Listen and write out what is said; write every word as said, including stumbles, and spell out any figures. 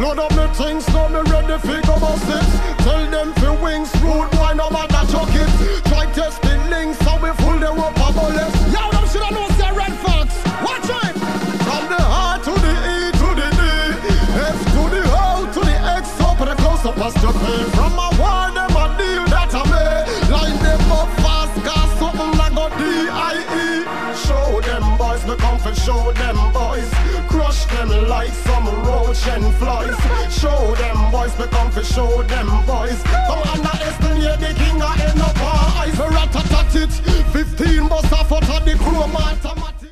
Load up me things, now me ready fi go bust it. Tell them fi wings, rude boy, no matter chuck it. Try test the links, so we full the rope of bullets. Yo, them shoulda know say Red Fox. Watch it. From the heart to the E to the D, F to the O to the X, up and the close up as to pay. From my war, them a deal that I made. Line them up fast, gas something like a D I E. Show them boys, me come for show them boys. Crush them like some roach and flies. Show them boys, me come for show them boys. Come underestimate the king of end up eyes. Rat-a-tat it, fifteen bus off out of the chrome automatic.